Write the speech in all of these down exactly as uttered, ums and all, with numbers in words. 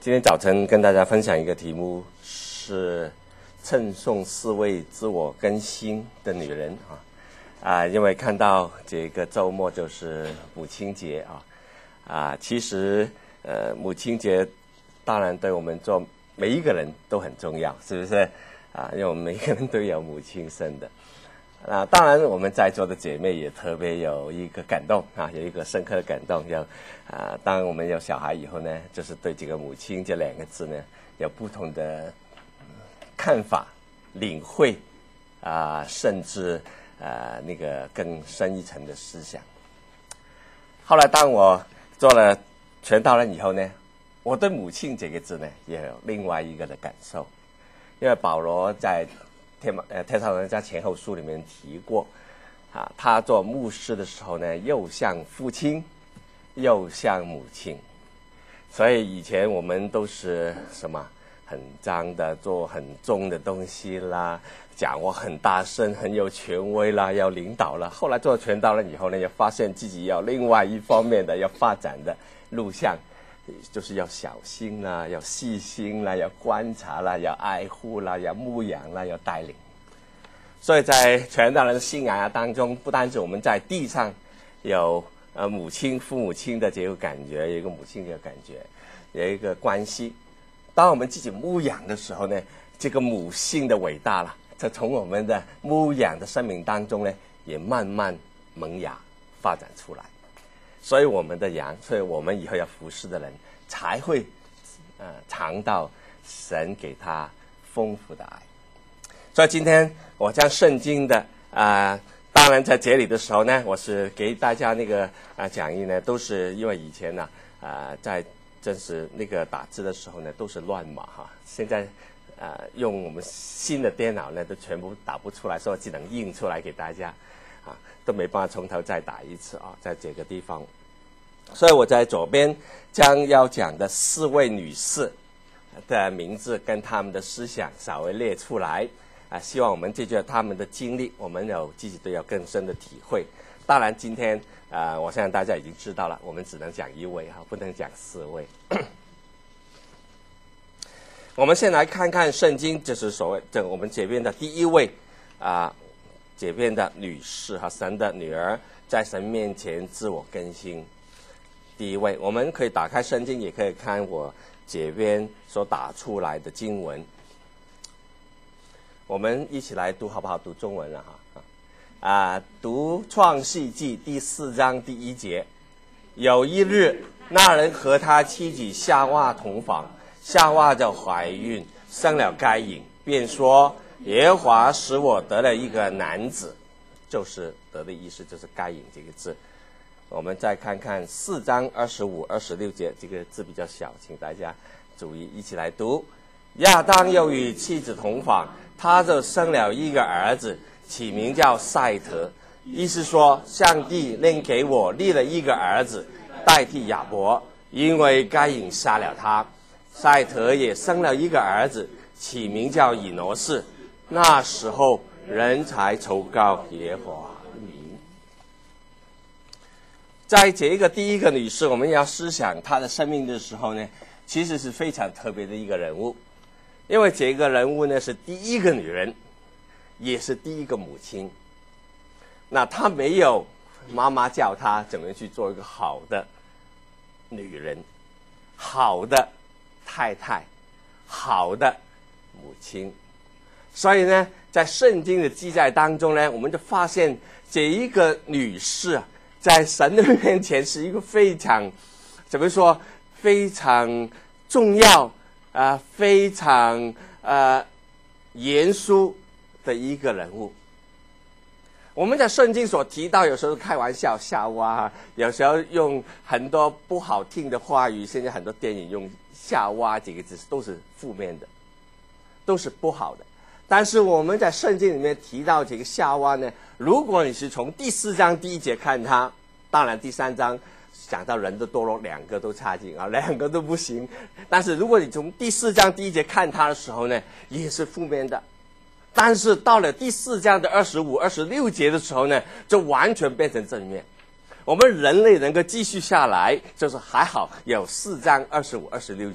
今天早晨跟大家分享一个题目，是称颂四位自我更新的女人啊啊！因为看到这个周末就是母亲节啊啊，其实呃母亲节当然对我们做每一个人都很重要，是不是啊？因为我们每个人都有母亲生的。啊，当然，我们在座的姐妹也特别有一个感动啊，有一个深刻的感动。有啊，当我们有小孩以后呢，就是对这个母亲这两个字呢，有不同的看法、领会啊，甚至啊那个更深一层的思想。后来，当我做了传道人以后呢，我对母亲这个字呢，也有另外一个的感受，因为保罗在天呃，帖撒罗尼迦前后书里面提过，啊，他做牧师的时候呢，又像父亲，又像母亲，所以以前我们都是什么很脏的，做很重的东西啦，讲话很大声，很有权威啦，要领导了。后来做传道人以后呢，也发现自己要另外一方面的要发展的路向。就是要小心啦，要细心啦，要观察啦，要爱护啦，要牧养啦，要带领。所以在传道人的信仰当中，不单止我们在地上有呃母亲、父母亲的这个感觉，有一个母亲的感觉，有一个关系。当我们自己牧养的时候呢，这个母性的伟大了，这从我们的牧养的生命当中呢，也慢慢萌芽发展出来。所以我们的羊，所以我们以后要服侍的人，才会呃尝到神给他丰富的爱。所以今天我将圣经的啊、呃，当然在节礼的时候呢，我是给大家那个啊、呃、讲义呢，都是因为以前呢啊、呃、在真是那个打字的时候呢，都是乱码哈，现在啊、呃、用我们新的电脑呢，都全部打不出来，所以只能印出来给大家。啊，都没办法从头再打一次啊，在这个地方，所以我在左边将要讲的四位女士的名字跟他们的思想稍微列出来啊，希望我们借助他们的经历，我们有自己都有更深的体会。当然，今天啊、呃，我相信大家已经知道了，我们只能讲一位哈，不能讲四位。我们先来看看圣经，就是所谓这我们这边的第一位啊。呃这边的女士和神的女儿在神面前自我更新。第一位，我们可以打开圣经，也可以看我这边所打出来的经文。我们一起来读好不好？读中文了哈啊！读创世纪第四章第一节。有一日，那人和他妻子夏娃同房，夏娃就怀孕，生了该隐，便说。耶和华使我得了一个男子，就是得的意思就是该隐这个字。我们再看看四章二十五、二十六节，这个字比较小，请大家注意，一起来读。亚当又与妻子同房，他就生了一个儿子，起名叫赛特，意思说上帝另给我立了一个儿子代替亚伯，因为该隐杀了他。赛特也生了一个儿子，起名叫以挪士。那时候人才求告耶和华名。在这个第一个女士，我们要思想她的生命的时候呢，其实是非常特别的一个人物，因为这个人物呢是第一个女人，也是第一个母亲。那她没有妈妈教她怎么去做一个好的女人，好的太太，好的母亲。所以呢，在圣经的记载当中呢，我们就发现这一个女士在神的面前是一个非常怎么说非常重要啊、呃，非常呃严肃的一个人物。我们在圣经所提到，有时候开玩笑夏娃，有时候用很多不好听的话语，现在很多电影用夏娃这个字都是负面的，都是不好的。但是我们在圣经里面提到这个夏娃呢，如果你是从第四章第一节看它，当然第三章讲到人的堕落，两个都差劲啊，两个都不行。但是如果你从第四章第一节看它的时候呢，也是负面的。但是到了第四章的二十五、二十六节的时候呢，就完全变成正面。我们人类能够继续下来，就是还好有四章二十五、二十六节。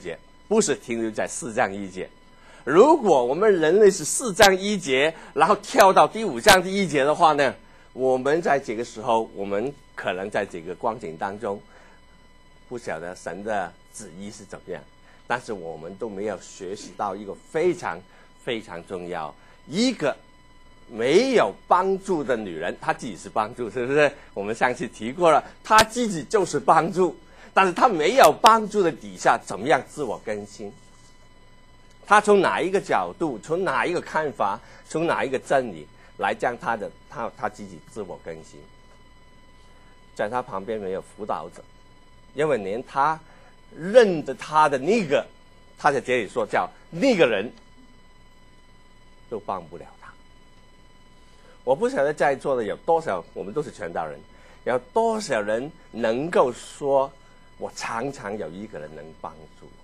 不是停留在四章一节。如果我们人类是四章一节，然后跳到第五章第一节的话呢，我们在这个时候，我们可能在这个光景当中，不晓得神的旨意是怎么样，但是我们都没有学习到一个非常非常重要，一个没有帮助的女人，她自己是帮助，是不是？我们上次提过了，她自己就是帮助，但是她没有帮助的底下，怎么样自我更新？她从哪一个角度，从哪一个看法，从哪一个真理来将她的她她自己自我更新？在她旁边没有辅导者，因为连她认得她的那个，她在这里说叫那个人，都帮不了她。我不晓得在座的有多少，我们都是传道人，有多少人能够说，我常常有一个人能帮助我。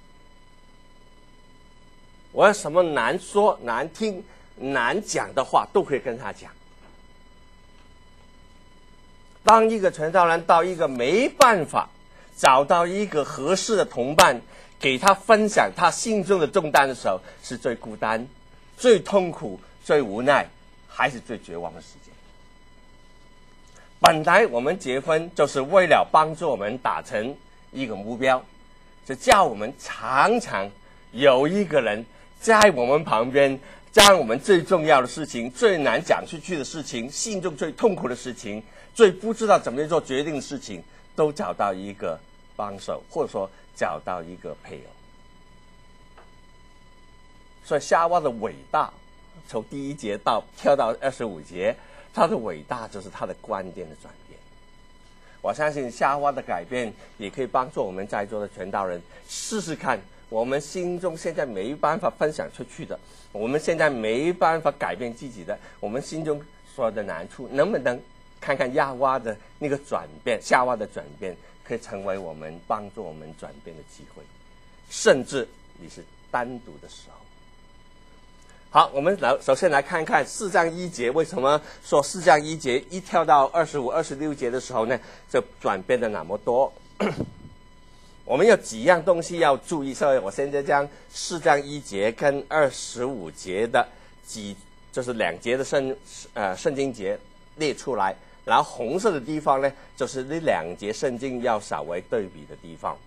我有什么难说、难听、难讲的话，都可以跟他讲。当一个传道人到一个没办法找到一个合适的同伴，给他分享他心中的重担的时候，是最孤单、最痛苦、最无奈，还是最绝望的时间。本来我们结婚就是为了帮助我们达成一个目标，就叫我们常常有一个人在我们旁边，将我们最重要的事情、最难讲出去的事情、心中最痛苦的事情、最不知道怎么做决定的事情，都找到一个帮手，或者说找到一个配偶。所以夏娃的伟大，从第一节到跳到二十五节，他的伟大就是他的观点的转变。我相信夏娃的改变也可以帮助我们在座的传道人试试看，我们心中现在没办法分享出去的，我们现在没办法改变自己的，我们心中所有的难处，能不能看看夏娃的那个转变，夏娃的转变可以成为我们帮助我们转变的机会，甚至你是单独的时候。好，我们来首先来看看四章一节，为什么说四章一节一跳到二十五、二十六节的时候呢，就转变的那么多？我们有几样东西要注意，所以我现在将四章一节跟二十五节的几，就是两节的圣呃圣经节列出来，然后红色的地方呢，就是那两节圣经要稍微对比的地方。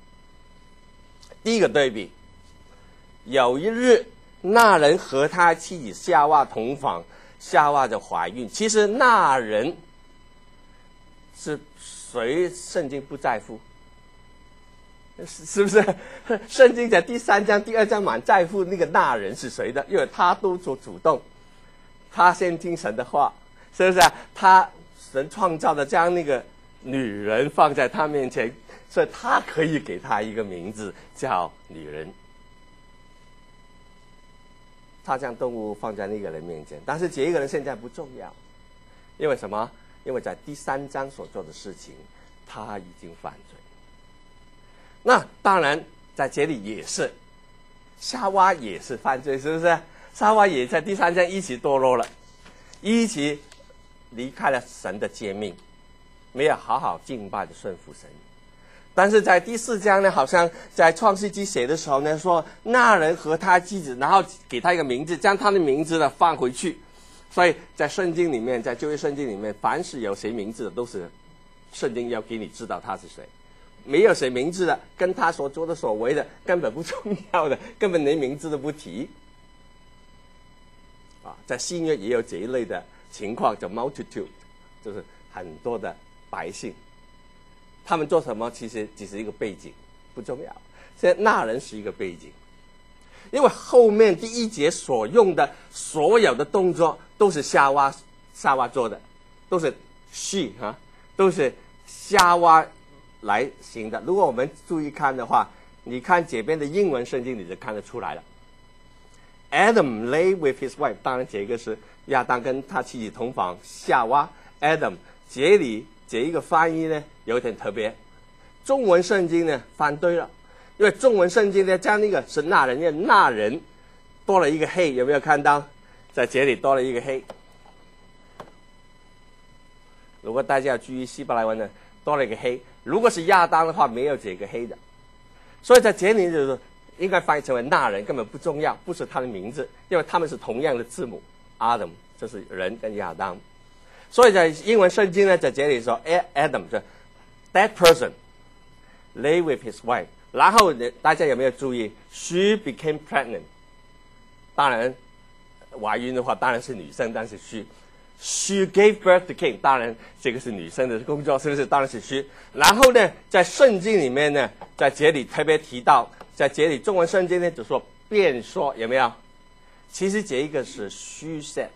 第一个对比，有一日，那人和他妻子夏娃同房，夏娃就怀孕。其实那人是谁？圣经不在乎，是是不是？圣经在第三章、第二章蛮在乎那个那人是谁的，因为他都做主动，他先听神的话，是不是啊？他神创造的将那个女人放在他面前，所以他可以给他一个名字叫女人。他将动物放在那个人面前，但是这个人现在不重要，因为什么？因为在第三章所做的事情，他已经犯罪。那当然，在这里也是，夏娃也是犯罪，是不是？夏娃也在第三章一起堕落了，一起离开了神的诫命，没有好好敬拜的顺服神。但是在第四章呢，好像在创世纪写的时候呢，说那人和他妻子，然后给他一个名字，将他的名字呢放回去。所以在圣经里面，在旧约圣经里面，凡是有谁名字的，都是圣经要给你知道他是谁。没有谁名字的，跟他所做的所为的根本不重要的，根本连名字都不提。啊，在新约也有这一类的情况，叫 multitude， 就是很多的百姓。他们做什么其实只是一个背景，不重要。现在那人是一个背景，因为后面第一节所用的所有的动作都是夏娃夏娃做的，都是 she 哈，都是夏娃来行的。如果我们注意看的话，你看这边的英文圣经你就看得出来了。Adam lay with his wife， 当然这个是亚当跟他妻子同房，夏娃 Adam， 这里这一个翻译呢有点特别，中文圣经呢翻对了，因为中文圣经呢将那个是那人的那人多了一个黑，有没有看到？在这里多了一个黑。如果大家要注意希伯来文呢，多了一个黑。如果是亚当的话，没有这个黑的。所以在这里就是应该翻译成为那人，根本不重要，不是他的名字，因为他们是同样的字母 Adam， 就是人跟亚当。所以在英文圣经呢，在这里说 Adam 是 that person lay with his wife， 然后大家有没有注意 she became pregnant？ 当然怀孕的话当然是女生，但是 she she gave birth to Cain， 当然这个是女生的工作，是不是？当然是 she。然后呢，在圣经里面呢，在这里特别提到，在这里中文圣经呢就说便说，有没有？其实这一个是 she said，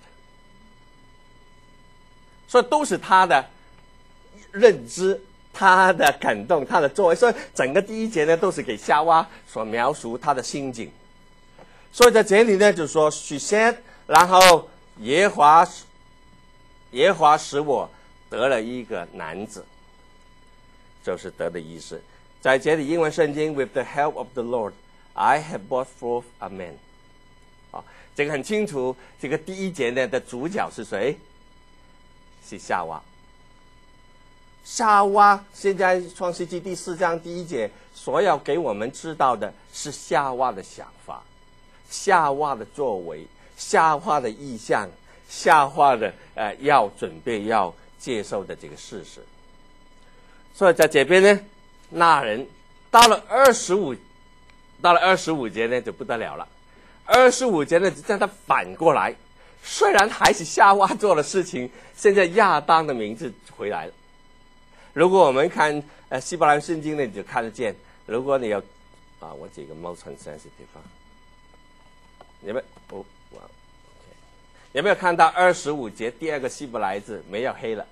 所以都是他的认知、他的感动、他的作为，所以整个第一节呢都是给夏娃所描述他的心境。所以在这里呢就说 she said， 然后耶和华耶和华使我得了一个男子，就是得的意思。在这里英文圣经 with the help of the Lord I have brought forth a man， 啊，这个很清楚，这个第一节呢的主角是谁？是夏娃。夏娃现在创世纪第四章第一节所要给我们知道的是夏娃的想法，夏娃的作为，夏娃的意向，夏娃的呃要准备要接受的这个事实。所以在这边呢，那人到了二十五，到了二十五节呢就不得了了。二十五节呢就让他反过来，虽然还是夏娃做的事情，现在亚当的名字回来了。如果我们看呃希伯来圣经呢，你就看得见。如果你有啊，我这个 mouse 很 sensitive 啊，有没有？哦，哇 ，OK， 有没有看到二十五节第二个希伯来字没有黑了？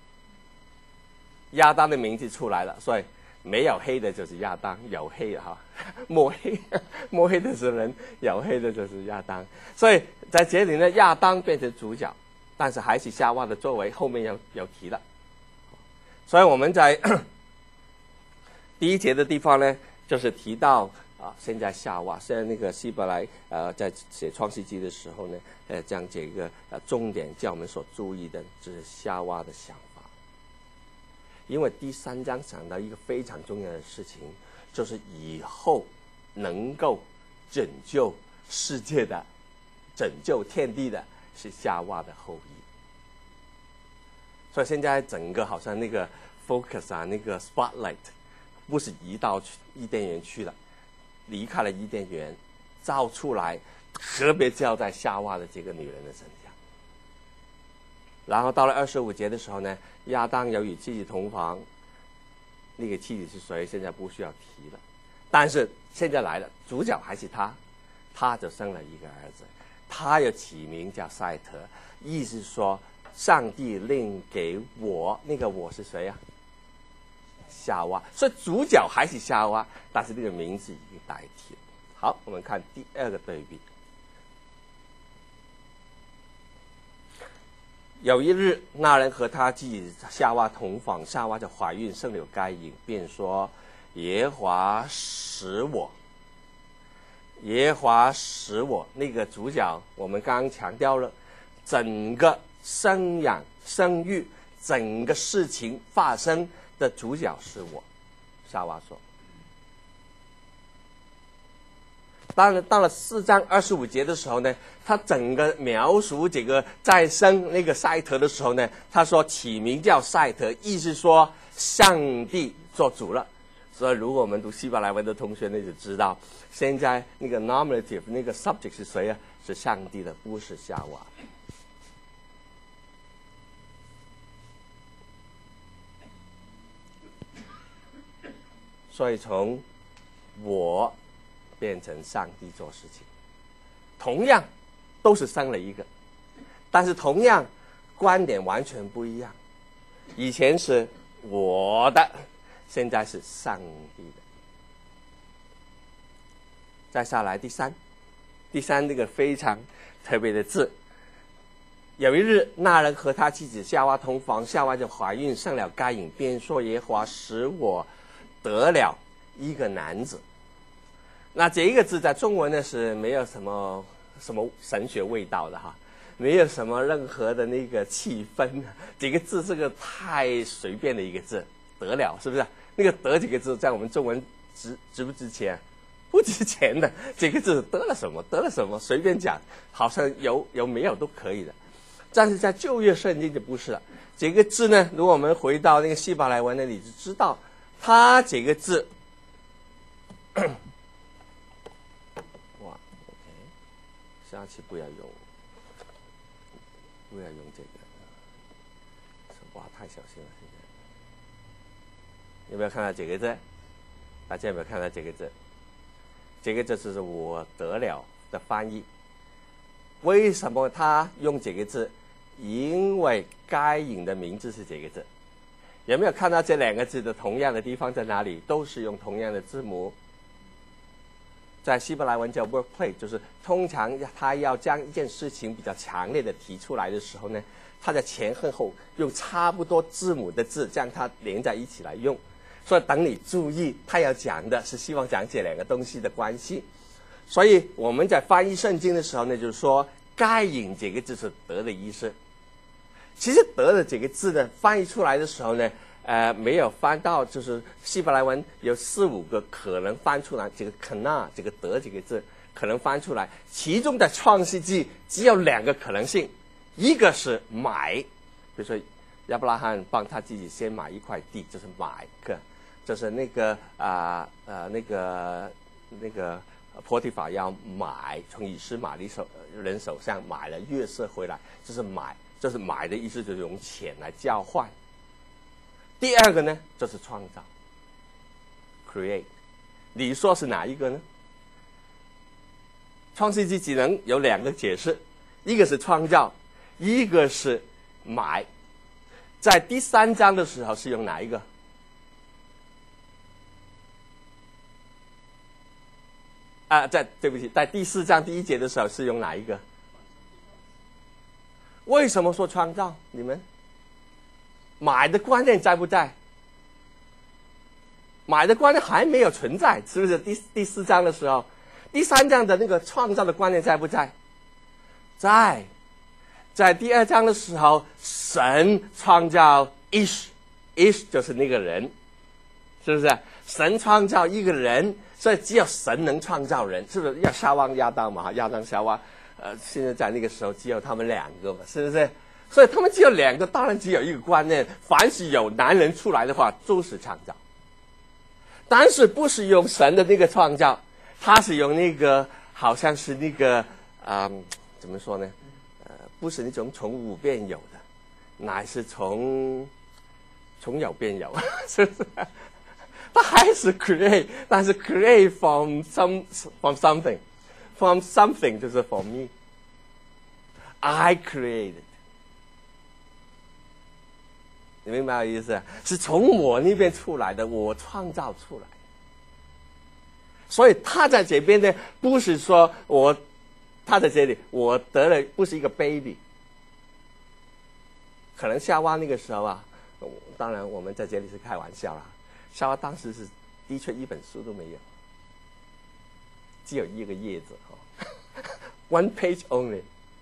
亚当的名字出来了，所以没有黑的就是亚当，有黑的哈，抹黑抹黑的是人，有黑的就是亚当。所以在这里呢，亚当变成主角，但是还是夏娃的作为，后面有有提了。所以我们在第一节的地方呢，就是提到啊，现在夏娃，现在那个希伯来呃在写创世纪的时候呢，呃将这个呃重点叫我们所注意的，就是夏娃的想法。因为第三章讲到一个非常重要的事情，就是以后能够拯救世界的、拯救天地的是夏娃的后裔。所以现在整个好像那个 focus 啊，那个 spotlight 不是移到伊甸园去了，离开了伊甸园，照出来，特别照在夏娃的这个女人的身上。然后到了二十五节的时候呢，亚当有与妻子同房，那个妻子是谁？现在不需要提了。但是现在来了，主角还是他，他就生了一个儿子，他又起名叫赛特，意思说上帝另给我，那个我是谁啊？夏娃。所以主角还是夏娃，但是这个名字已经代替了。好，我们看第二个对比。有一日，那人和他妻子夏娃同房，夏娃就怀孕，生了该隐，便说：耶和华使我。耶和华使我，那个主角我们刚刚强调了，整个生养生育整个事情发生的主角是我。夏娃说。当然到了四章二十五节的时候呢，他整个描述这个再生那个赛特的时候呢，他说起名叫赛特，意思说上帝做主了。所以如果我们读希伯来文的同学呢就知道，现在那个 nominative 那个 subject 是谁啊？是上帝的，不是夏娃。所以从我变成上帝做事情，同样都是生了一个，但是同样观点完全不一样。以前是我的，现在是上帝的。再下来第三，第三这个非常特别的字。有一日，那人和他妻子夏娃同房，夏娃就怀孕，生了该隐，便说：耶和华使我得了一个男子。那这一个字在中文呢是没有什么什么神学味道的哈，没有什么任何的那个气氛。这个字是个太随便的一个字，得了，是不是？那个得这个字在我们中文值值不值钱？ 不值钱的，这个字得了什么得了什么，随便讲，好像有有没有都可以的。但是在旧约圣经就不是了。这个字呢，如果我们回到那个希伯来文那里，就知道它这个字，哇 ，OK， 下次不要用，不要用这个，哇，太小心了，现在。有没有看到这个字？大家有没有看到这个字？这个字是我得了的翻译。为什么他用这个字？因为该隐的名字是这个字。有没有看到这两个字的同样的地方在哪里？都是用同样的字母。在希伯来文叫 wordplay， 就是通常他要将一件事情比较强烈的提出来的时候呢，他在前和后用差不多字母的字将它连在一起来用。所以等你注意，他要讲的是希望讲这两个东西的关系。所以我们在翻译圣经的时候呢，就是说该隐这个字是得的意思。其实得的这个字呢，翻译出来的时候呢，呃，没有翻到，就是希伯来文有四五个可能翻出来，这个 kana 这个得这个字可能翻出来，其中的创世纪只有两个可能性，一个是买，比如说亚伯拉罕帮他自己先买一块地，就是买个，就是那个啊呃那个那个波提法要买，从以斯玛利手人手上买了约瑟回来，就是买。就是买的意思，就是用钱来交换。第二个呢，就是创造 ，create。你说是哪一个呢？创世纪只能有两个解释，一个是创造，一个是买。在第三章的时候是用哪一个？啊，在对不起，在第四章第一节的时候是用哪一个？为什么说创造？你们买的观念在不在？买的观念还没有存在，是不是？第第四章的时候，第三章的那个创造的观念在不在？在，在第二章的时候，神创造 ish，ish 就是那个人，是不是？神创造一个人，所以只有神能创造人，是不是？要夏娃亚当嘛，亚当夏娃。呃，现在在那个时候只有他们两个嘛，是不是？所以他们只有两个，当然只有一个观念：凡是有男人出来的话，都是创造。但是不是用神的那个创造，他是用那个好像是那个啊、嗯，怎么说呢？呃，不是那种从无变有的，乃是从从有变有，是不是？他还是 create， 但是 create from some from something。From something 就是 from me. I created. 你明白我意思？是从我那边出来的，我创造出来。所以他在这边呢，不是说我，他在这里，我得了不是一个 baby。可能夏娃那个时候啊，当然我们在这里是开玩笑啦。夏娃当时是的确一本书都没有。只有一个叶子哈 ，one page only。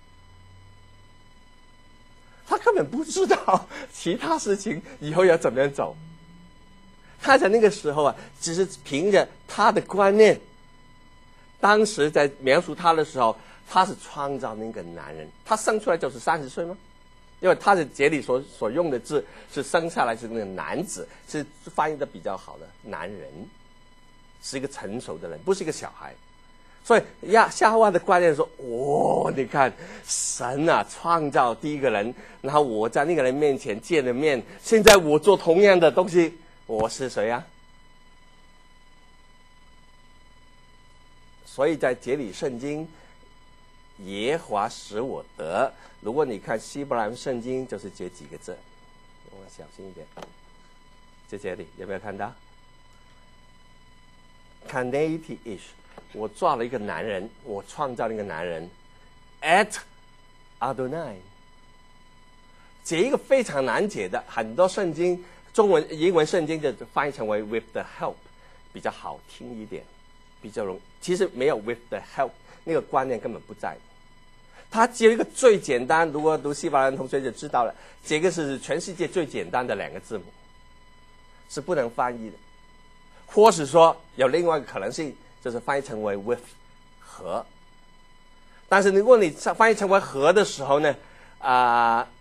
他根本不知道其他事情以后要怎么样走。他在那个时候啊，只是凭着他的观念。当时在描述他的时候，他是创造那个男人，他生出来就是三十岁吗？因为他的这里所所用的字是生下来是那个男子，是翻译的比较好的男人，是一个成熟的人，不是一个小孩。所以亚夏娃的观念说：“哦，你看神啊，创造第一个人，然后我在那个人面前见了面，现在我做同样的东西，我是谁啊？”所以在这里圣经，耶和华使我得。如果你看希伯来文圣经，就是这几个字，我小心一点，在这里有没有看到 ？Kanati ish。我抓了一个男人，我创造了一个男人 ，at Adonai。这一个非常难解的，很多圣经中文、英文圣经就翻译成为 with the help， 比较好听一点，比较容易。其实没有 with the help 那个观念根本不在。它只有一个最简单，如果读希伯来文同学就知道了，这个是全世界最简单的两个字母，是不能翻译的。或是说有另外一个可能性。 就是翻译成为 with 和。但是如果你翻译成为和的时候呢，啊、呃，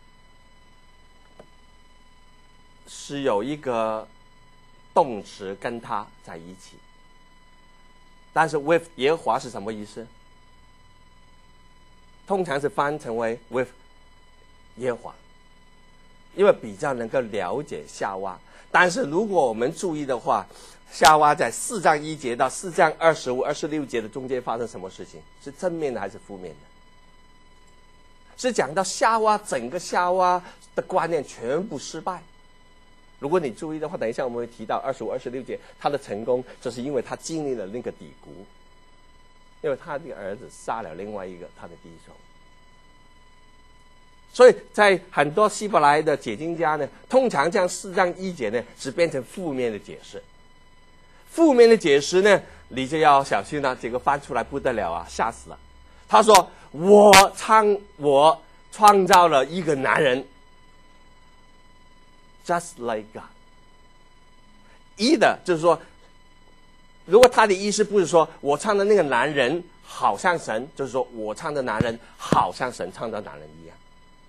是有一个动词跟它在一起。但是 with 耶和华是什么意思？通常是翻成为 with 耶和华，因为比较能够了解夏娃。但是如果我们注意的话，夏娃在四章一节到四章二十五、二十六节的中间发生什么事情？是正面的还是负面的？是讲到夏娃整个夏娃的观念全部失败。如果你注意的话，等一下我们会提到二十五、二十六节，他的成功就是因为他经历了那个低谷，因为他的儿子杀了另外一个他的弟兄。所以在很多希伯来的解经家呢，通常将四章一节呢是变成负面的解释。负面的解释呢，你就要小心了，这个翻出来不得了啊，吓死了。他说：“我创我创造了一个男人 ，just like God。” 一的就是说，如果他的意思不是说我创的那个男人好像神，就是说我创的男人好像神创造男人一样。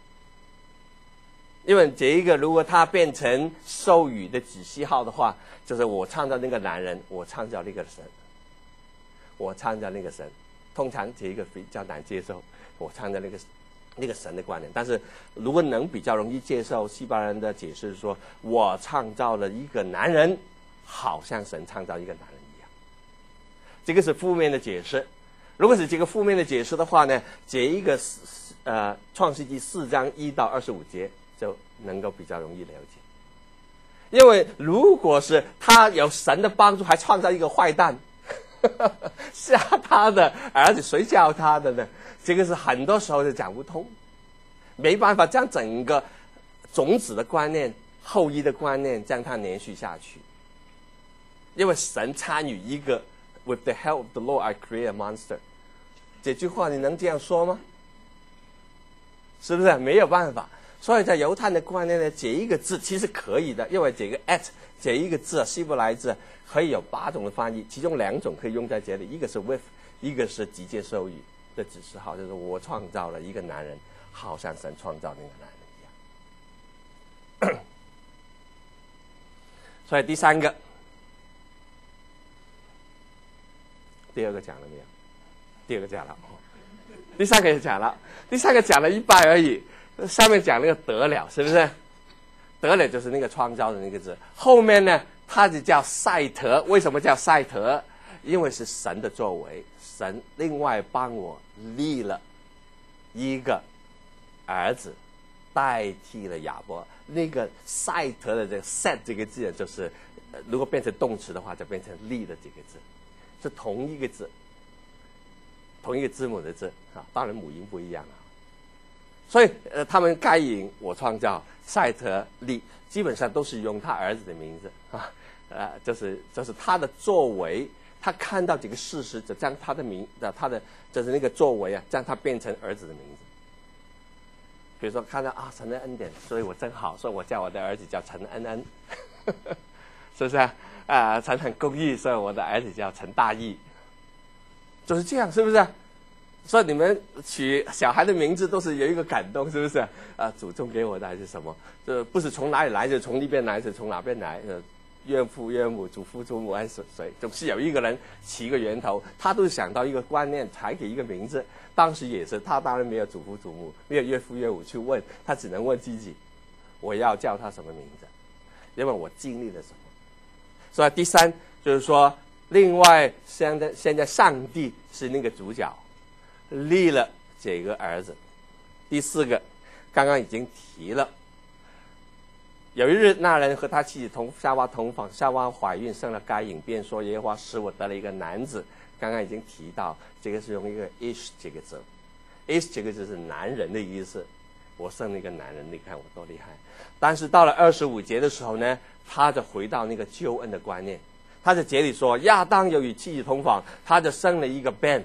因为这一个如果他变成授予的子系号的话，就是我创造那个男人，我创造那个神，我创造那个神。通常这一个比较难接受，我创造那个那个神的观念。但是如果能比较容易接受西班牙人的解释，是说我创造了一个男人，好像神创造一个男人一样。这个是负面的解释。如果是这个负面的解释的话呢，这一个呃创世纪四章一到二十五节就能够比较容易了解。因为如果是他有神的帮助，还创造一个坏蛋吓他的儿子，谁教他的呢？这个是很多时候就讲不通，没办法将整个种子的观念、后裔的观念将它连续下去。因为神参与一个 with the help of the Lord I create a monster， 这句话你能这样说吗？是不是没有办法？所以在犹太的观念呢，这一个字其实可以的，因为这个 at 这一个字希伯来字可以有八种的翻译，其中两种可以用在这里，一个是 with， 一个是直接授予的指示号，就是我创造了一个男人，好像神创造那个男人一样。所以第三个，第二个讲了没有？第二个讲了，第三个也讲了，第三个讲了一半而已。上面讲那个得了，是不是？得了就是那个创造的那个字，后面呢，它就叫赛特。为什么叫赛特？因为是神的作为，神另外帮我立了一个儿子，代替了亚伯。那个赛特的这个 set 这个字，就是如果变成动词的话，就变成立的这个字，是同一个字，同一个字母的字啊，当然母音不一样啊。所以，呃，他们该隐我创造，赛特利基本上都是用他儿子的名字啊，呃，就是就是他的作为，他看到这个事实，就将他的名的他的就是那个作为啊，将他变成儿子的名字。比如说看到啊神的恩典，所以我真好，所以我叫我的儿子叫陈恩恩，是不是啊？啊、呃，陈很公义，所以我的儿子叫陈大义，就是这样，是不是？所以你们取小孩的名字都是有一个感动，是不是？啊，祖宗给我的还是什么？这不是从哪里来，就从那边来，是从哪边来？呃，岳父岳母、祖父祖母还是谁？总是有一个人起一个源头，他都是想到一个观念才给一个名字。当时也是，他当然没有祖父祖母，没有岳父岳母去问，他只能问自己：我要叫他什么名字？因为我经历了什么？所以第三就是说，另外现在现在上帝是那个主角。立了这个儿子。第四个，刚刚已经提了。有一日，那人和他妻子同夏娃同房，夏娃怀孕生了该隐，便说：“耶和华使我得了一个男子。”刚刚已经提到，这个是用一个 ish 这个字 ，ish 这个字是男人的意思。我生了一个男人，你看我多厉害。但是到了二十五节的时候呢，他就回到那个救恩的观念。他在节里说：“亚当有与妻子同房，他就生了一个 Ben。”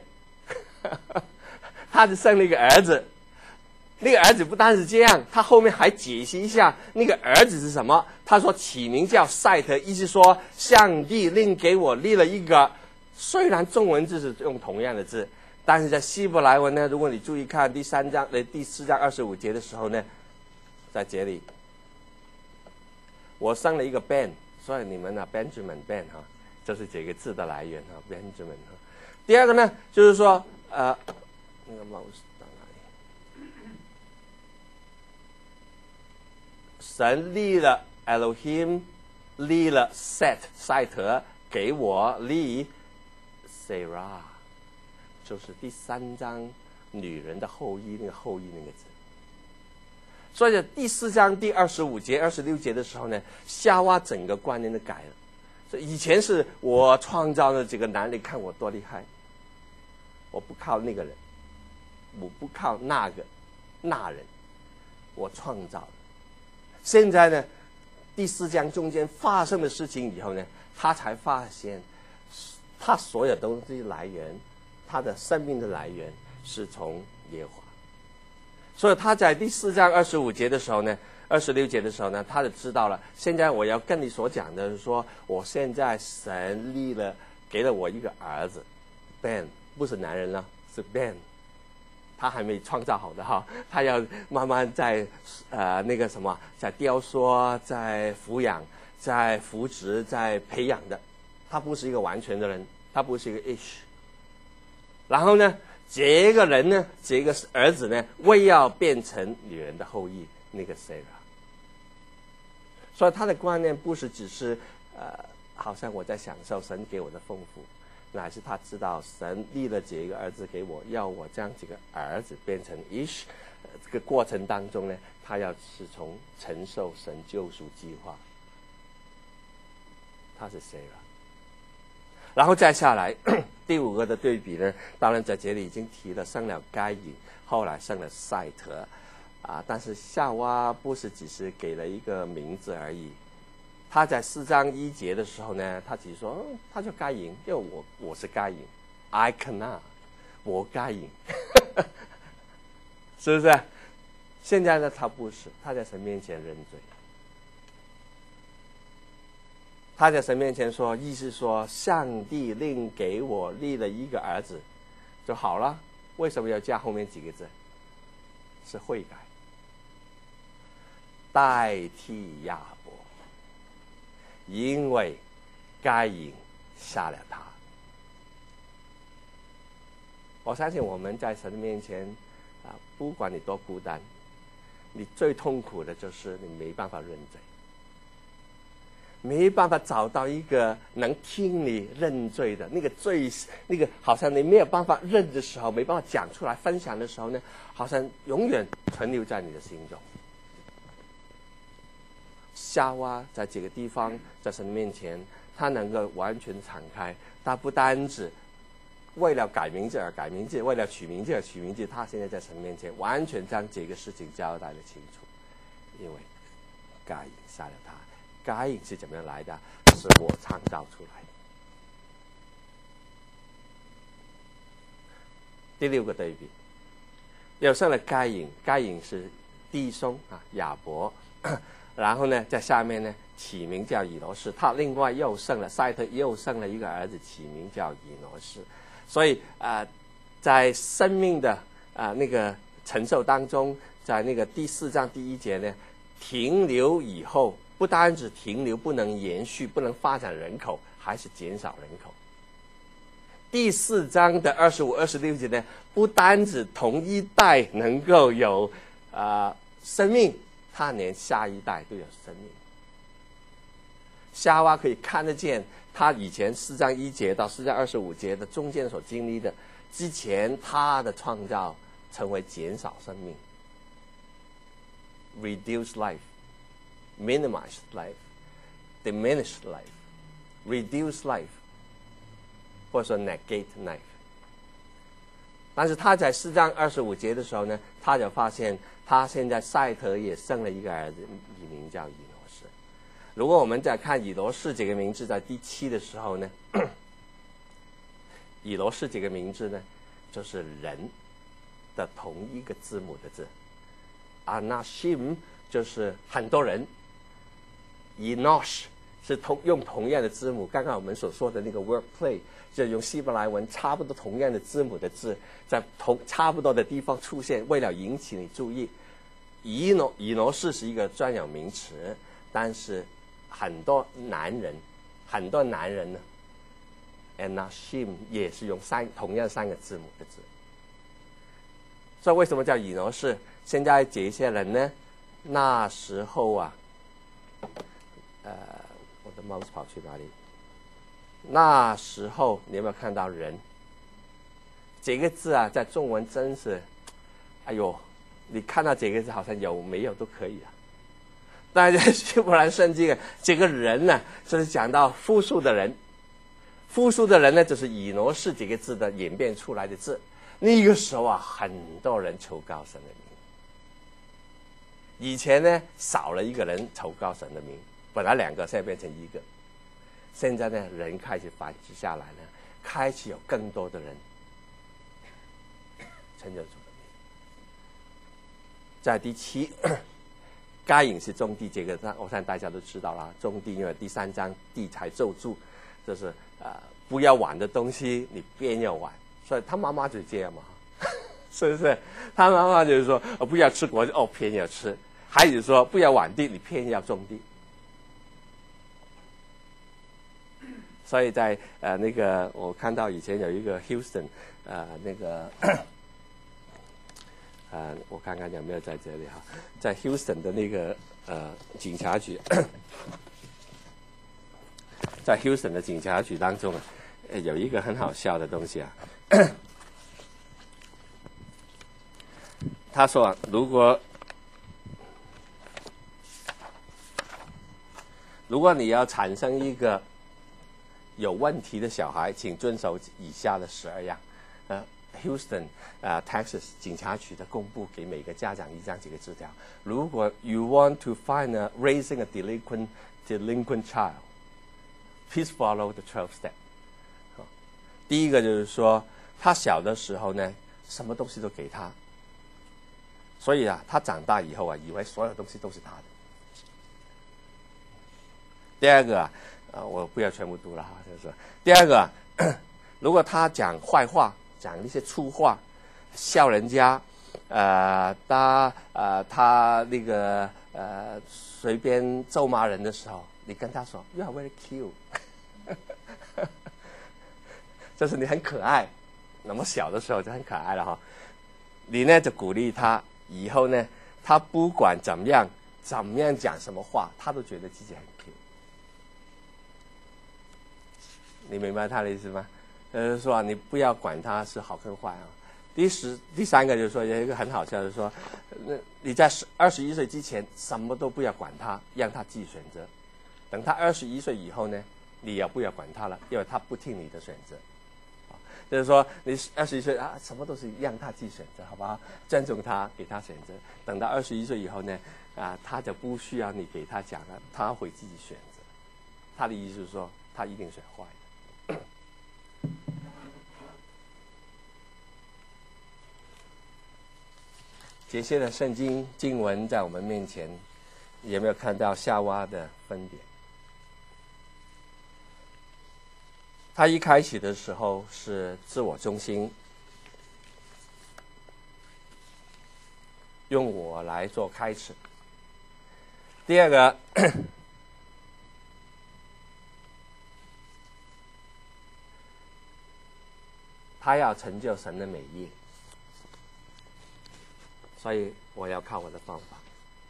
他就生了一个儿子，那个儿子不单是这样，他后面还解析一下那个儿子是什么。他说起名叫赛特，意思说上帝另给我立了一个虽然中文字是用同样的字，但是在希伯来文呢，如果你注意看第三章呃第四章二十五节的时候呢，在这里我生了一个 Ben， 所以你们啊 Benjamin Ben 哈，就是这个字的来源哈 Benjamin 哈。第二个呢，就是说呃那个 mouse 到哪里？神立了 Elohim 立了 Set 赛特给我立 Sarah， 就是第三章女人的后裔那个后裔那个字。所以第四章第二十五节、二十六节的时候呢，夏娃整个观念都改了。所以以前是我创造的这个男人，看我多厉害，我不靠那个人，我不靠那个那人，我创造了。现在呢，第四章中间发生的事情以后呢，他才发现，他所有东西来源，他的生命的来源是从耶和华。所以他在第四章二十五节的时候呢，二十六节的时候呢，他就知道了。现在我要跟你所讲的是说，我现在神立了，给了我一个儿子 ，Ben， 不是男人了，是 Ben。他还没创造好的哈，他要慢慢在呃那个什么，在雕塑、在抚养、在扶植、在培养的。他不是一个完全的人，他不是一个 ish。然后呢，这个人呢，这个儿子呢，为要变成女人的后裔，那个 Sarah。所以他的观念不是只是呃，好像我在享受神给我的丰富。乃是他知道神立了这个儿子给我，要我将这个儿子变成 ish， 这个过程当中呢，他要是从承受神救赎计划，他是 Sarah。然后再下来第五个的对比呢，当然在这里已经提了，生了该隐，后来生了赛特，啊，但是夏娃不是只是给了一个名字而已。他在四章一节的时候呢，他只说、哦、他叫该隐，因为我我是该隐 ，I cannot， 我该隐，是不是？现在呢，他不是，他在神面前认罪，他在神面前说，意思说，上帝另给我立了一个儿子就好了，为什么要加后面几个字？是悔改，代替亚伯。因为该隐杀了他。我相信我们在神面前啊，不管你多孤单，你最痛苦的就是你没办法认罪，没办法找到一个能听你认罪的那个罪，那个好像你没有办法认的时候，没办法讲出来分享的时候呢，好像永远存留在你的心中。夏娃在这个地方，在神面前，他能够完全敞开。他不单只为了改名字而改名字，为了取名字而取名字，他现在在神面前完全将这个事情交代得清楚。因为该隐杀了他，该隐是怎么样来的？是我创造出来的。第六个对比，又生了该隐，该隐是弟兄啊，亚伯。然后呢，在下面呢，起名叫以挪士。他另外又生了赛特，又生了一个儿子，起名叫以挪士。所以啊、呃，在生命的啊、呃、那个承受当中，在那个第四章第一节呢，停留以后，不单只停留，不能延续，不能发展人口，还是减少人口。第四章的二十五、二十六节呢，不单只同一代能够有啊、呃、生命。他连下一代都有生命。夏娃可以看得见，他以前四章一节到四章二十五节的中间所经历的，之前他的创造成为减少生命 ，reduce life, minimize life, diminish life, reduce life， 或者说 negate life。但是他在四章二十五节的时候呢，他就发现他现在赛特也生了一个儿子，名叫以挪士。如果我们再看以挪士这个名字，在第七的时候呢，以挪士这个名字呢，就是人的同一个字母的字。Anashim 就是很多人 ，Enosh 是同用同样的字母。刚刚我们所说的那个 word play， 就用希伯来文差不多同样的字母的字，在同差不多的地方出现，为了引起你注意。以挪以挪士是一个专有名词，但是很多男人，很多男人呢 ，anashim 也是用三同样三个字母的字。所以为什么叫以挪士？现在这些人呢，那时候啊，呃，我的 mouse 跑去哪里？那时候你有没有看到人？这个字啊，在中文真是，哎呦，你看到这个字好像有没有都可以啊。但是希伯来圣经啊，这个人呢，就是讲到复数的人，复数的人呢，就是以挪士这个字的演变出来的字。那个时候啊，很多人求告神的名。以前呢，少了一个人求告神的名，本来两个，现在变成一个。现在呢，人开始繁殖下来呢，开始有更多的人称着主的名。在第七，该隐是种地，这个我相信大家都知道了。种地因为第三章地才咒诅，就是呃不要玩的东西你偏要玩，所以他妈妈就这样嘛，是不是？他妈妈就是说、哦、不要吃果子，哦偏要吃；还有说不要玩地，你偏要种地。所以在呃那个我看到以前有一个 Houston 呃那个呃我看看有没有在这里哈，在 Houston 的那个呃警察局，在 Houston 的警察局当中啊，有一个很好笑的东西啊。他说，如果如果你要产生一个有问题的小孩，请遵守以下的十二样。呃 ，Houston 啊、呃、，Texas 警察局的公布给每个家长一张这个字条。如果 you want to find a raising a delinquent delinquent child, please follow the twelve steps。第一个就是说，他小的时候呢，什么东西都给他，所以啊，他长大以后啊，以为所有东西都是他的。第二个啊。呃，我不要全部读了哈，就是说，第二个，如果他讲坏话，讲一些粗话，笑人家，呃，他呃他那个呃随便咒骂人的时候，你跟他说 ，You are very cute， 就是你很可爱。那么小的时候就很可爱了哈，你呢就鼓励他，以后呢，他不管怎么样，怎么样讲什么话，他都觉得自己很 cute。你明白他的意思吗？就是说、啊、你不要管他是好跟坏啊。第十第三个就是说，有一个很好笑，就是说，那你在二十一岁之前什么都不要管他，让他自己选择。等他二十一岁以后呢，你也不要管他了，因为他不听你的选择。啊，就是说你二十一岁啊，什么都是让他自己选择，好不好？尊重他，给他选择。等到二十一岁以后呢，啊，他就不需要你给他讲了，他会自己选择。他的意思是说，他一定选坏的。这些的圣经经文在我们面前，有没有看到夏娃的分别？他一开始的时候是自我中心，用我来做开始。第二个，他要成就神的美意，所以我要靠我的方法。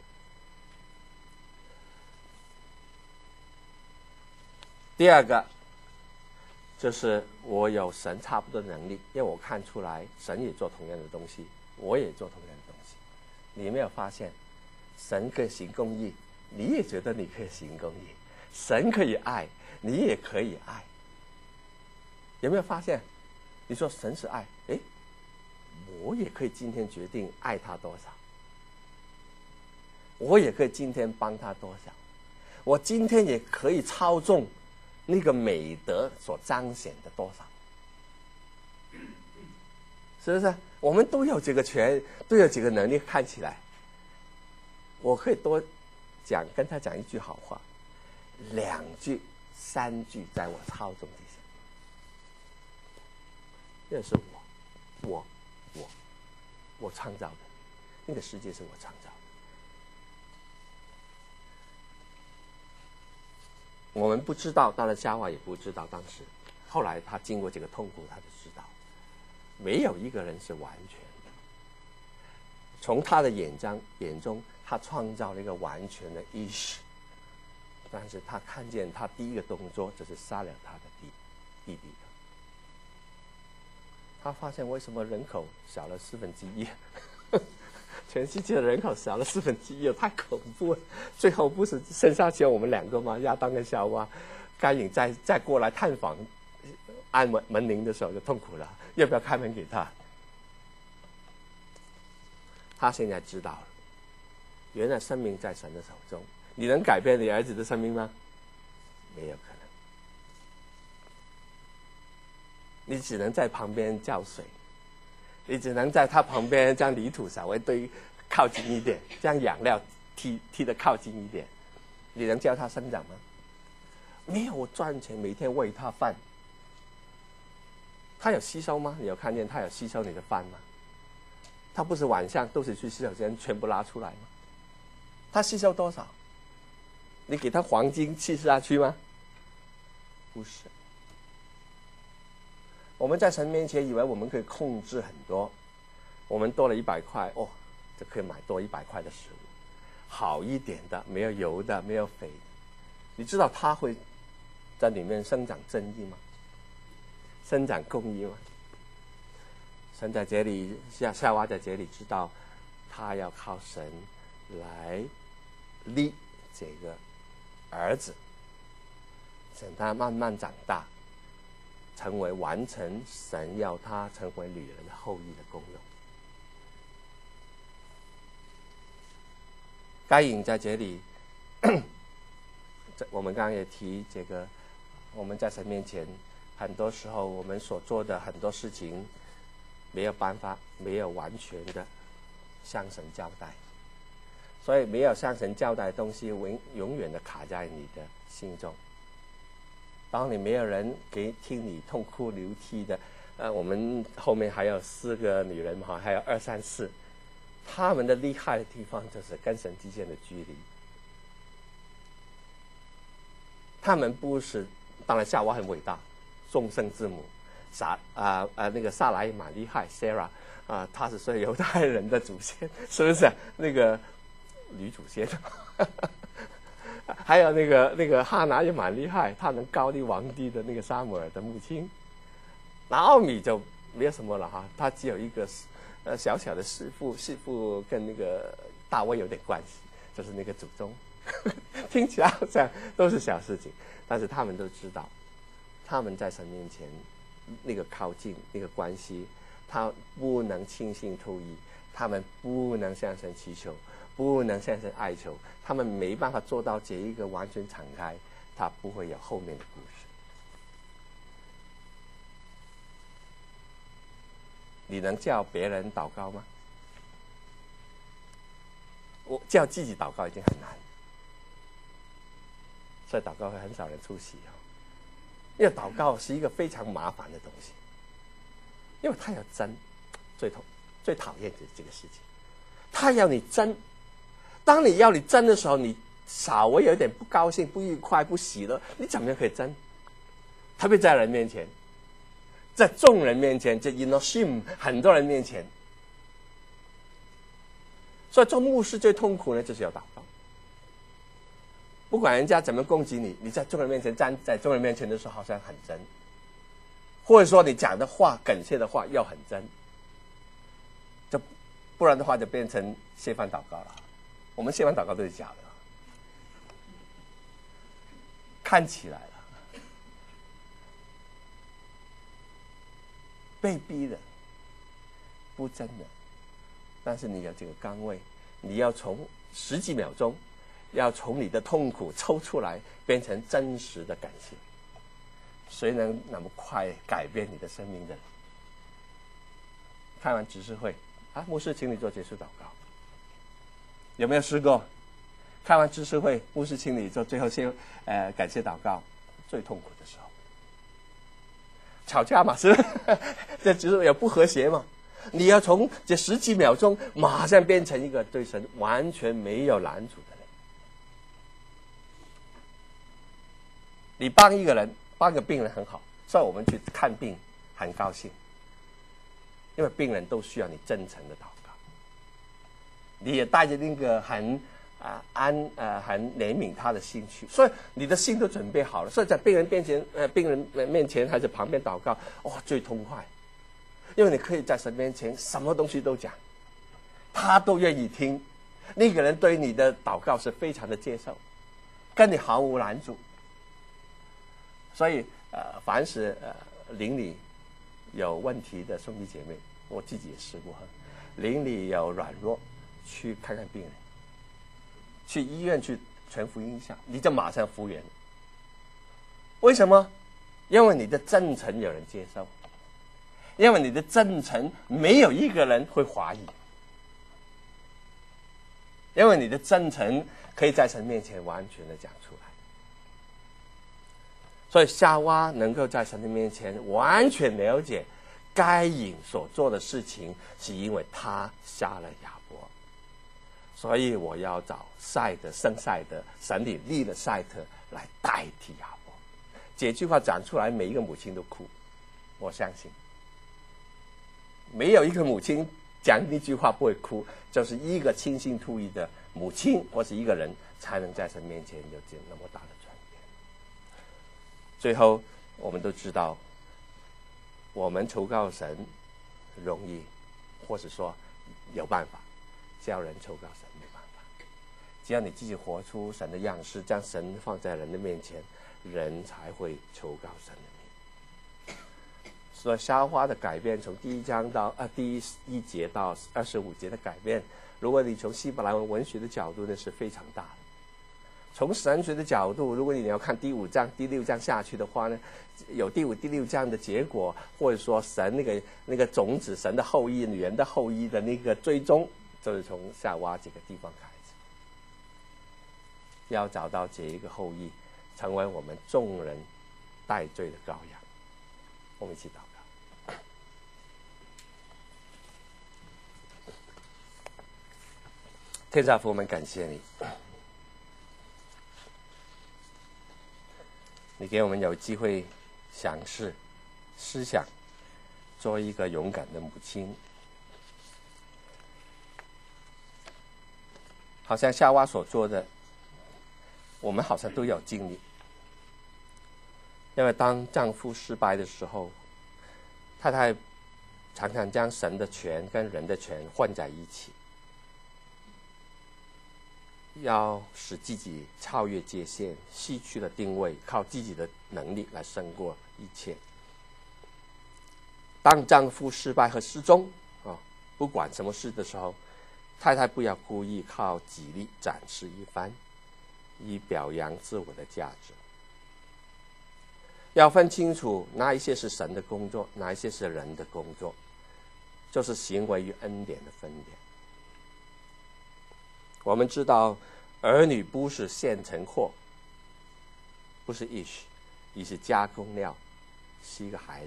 第二个就是我有神差不多的能力，因为我看出来神也做同样的东西，我也做同样的东西。你有没有发现，神可以行公义，你也觉得你可以行公义；神可以爱，你也可以爱。有没有发现？你说神是爱，诶，我也可以今天决定爱他多少，我也可以今天帮他多少，我今天也可以操纵那个美德所彰显的多少，是不是？我们都有这个权，都有这个能力。看起来，我可以多讲跟他讲一句好话， 两句、三句在我操纵底下，那是我，我，我，我创造的，那个世界是我创造的。我们不知道，当然夏娃也不知道，当时，后来他经过这个痛苦，他就知道，没有一个人是完全的。从他的眼中眼中，他创造了一个完全的意识，但是他看见他第一个动作就是杀了他的弟弟弟。他发现为什么人口少了四分之一？全世界的人口少了四分之一，太恐怖了。最后不是剩下只有我们两个吗？亚当跟夏娃，该隐再再过来探访，按门门铃的时候就痛苦了，要不要开门给他？他现在知道了，原来生命在神的手中。你能改变你儿子的生命吗？没有可能。你只能在旁边浇水，你只能在他旁边将泥土稍微堆靠近一点，将养料踢踢得靠近一点。你能教他生长吗？没有，我赚钱每天喂他饭，他有吸收吗？你有看见他有吸收你的饭吗？他不是晚上都是去洗手间全部拉出来吗？他吸收多少？你给他黄金吃下去吗？不是。我们在神面前以为我们可以控制很多，我们多了一百块，哦，就可以买多一百块的食物，好一点的，没有油的，没有肥的。你知道它会在里面生长正义吗？生长公义吗？神在这里，夏夏娃在这里知道，他要靠神来立这个儿子，等他慢慢长大，成为完成神要他成为女人的后裔的功用。该隐在这里，我们刚刚也提这个，我们在神面前，很多时候我们所做的很多事情，没有办法，没有完全的向神交代，所以没有向神交代的东西，永永远的卡在你的心中。当你没有人给听你痛哭流涕的，呃，我们后面还有四个女人哈，还有二三四，他们的厉害的地方就是跟神之间的距离。他们不是，当然夏娃很伟大，众圣之母，撒啊啊那个撒拉也蛮厉害 ，Sarah 啊，她是所有犹太人的祖先，是不是？那个女祖先。还有那个那个哈拿也蛮厉害，他能高丽王帝的那个撒母耳的母亲。拿奥米就没有什么了哈，他只有一个呃小小的弑父，弑父跟那个大卫有点关系，就是那个祖宗。听起来好像都是小事情，但是他们都知道，他们在神面前那个靠近那个关系，他不能轻信吐意，他们不能向神祈求，不能向神哀求，他们没办法做到这一个完全敞开，他不会有后面的故事。你能叫别人祷告吗？我叫自己祷告已经很难，所以祷告会很少人出席哦。因为祷告是一个非常麻烦的东西，因为他要争，最讨最讨厌就是这个事情，他要你争。当你要你争的时候，你稍微有点不高兴、不愉快、不喜乐，你怎么样可以争？特别在人面前，在众人面前，在 Inoshim 很多人面前，所以做牧师最痛苦呢，就是要祷告。不管人家怎么攻击你，你在众人面前站在众人面前的时候，好像很真，或者说你讲的话、感谢的话要很真，就不然的话就变成谢饭祷告了。我们谢饭祷告都是假的，看起来了，被逼的，不真的。但是你有这个岗位，你要从十几秒钟，要从你的痛苦抽出来，变成真实的感谢。谁能那么快改变你的生命的？开完执事会啊，牧师，请你做结束祷告。有没有试过？ 开完知识会，牧师请你做最后先呃感谢祷告，最痛苦的时候，吵架嘛，是不是？这只是有不和谐嘛。你要从这十几秒钟马上变成一个对神完全没有拦阻的人。你帮一个人，帮个病人很好，所以我们去看病很高兴，因为病人都需要你真诚的祷告，你也带着那个很啊安呃很怜悯他的心去，所以你的心都准备好了，所以在病人面前呃病人面前还是旁边祷告，哇、哦，最痛快。因为你可以在神面前什么东西都讲，他都愿意听，那个人对你的祷告是非常的接受，跟你毫无拦阻。所以呃，凡是呃邻里有问题的兄弟姐妹，我自己也试过，邻里有软弱，去看看病人，去医院去传福音一下，你就马上复原。为什么？因为你的真诚有人接受。因为你的真诚没有一个人会怀疑，因为你的真诚可以在神面前完全的讲出来，所以夏娃能够在神的面前完全了解该隐所做的事情，是因为他杀了亚伯。所以我要找赛德生赛德，神里立了赛特来代替亚伯。这句话讲出来，每一个母亲都哭，我相信没有一个母亲讲那句话不会哭，就是一个倾心吐意的母亲或是一个人才能在神面前有这那么大的转变。最后我们都知道，我们求告神容易，或是说有办法，叫人求告神没办法。只要你自己活出神的样式，将神放在人的面前，人才会求告神的名。所以夏娃的改变，从第一章到啊第一一节到二十五节的改变，如果你从希伯来文文学的角度呢，是非常大的。从神学的角度，如果你要看第五章、第六章下去的话呢，有第五、第六章的结果，或者说神那个那个种子、神的后裔、女人的后裔的那个追踪，就是从夏娃这个地方开始。要找到这一个后裔，成为我们众人代罪的羔羊。我们一起祷告。天父，我们感谢你，你给我们有机会想事、思想，做一个勇敢的母亲。好像夏娃所做的，我们好像都有经历。因为当丈夫失败的时候，太太常常将神的权跟人的权混在一起，要使自己超越界限，失去了定位，靠自己的能力来胜过一切。当丈夫失败和失踪啊，不管什么事的时候，太太不要故意靠己力展示一番，以表扬自我的价值。要分清楚哪一些是神的工作，哪一些是人的工作，就是行为与恩典的分别。我们知道儿女不是现成货，不是 ish， 也是加工料，是一个孩子，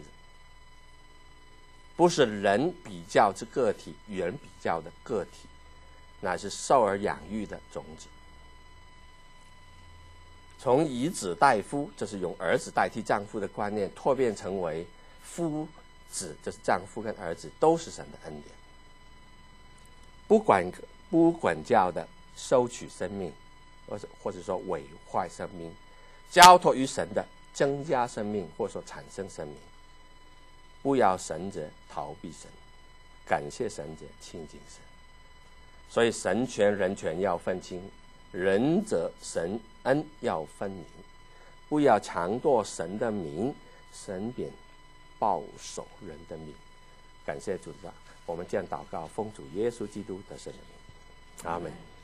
不是人比较之个体与人比较的个体，乃是受而养育的种子。从以子代夫，就是用儿子代替丈夫的观念，拓变成为夫子，就是丈夫跟儿子都是神的恩典。不管不管教的收取生命，或者或者说毁坏生命，交托于神的增加生命，或者说产生生命。不要神者逃避神，感谢神者亲近神。所以神权人权要分清，人者神恩要分明，不要强夺神的名，神便保守人的名。感谢主，我们这样祷告，奉主耶稣基督的圣名，阿们。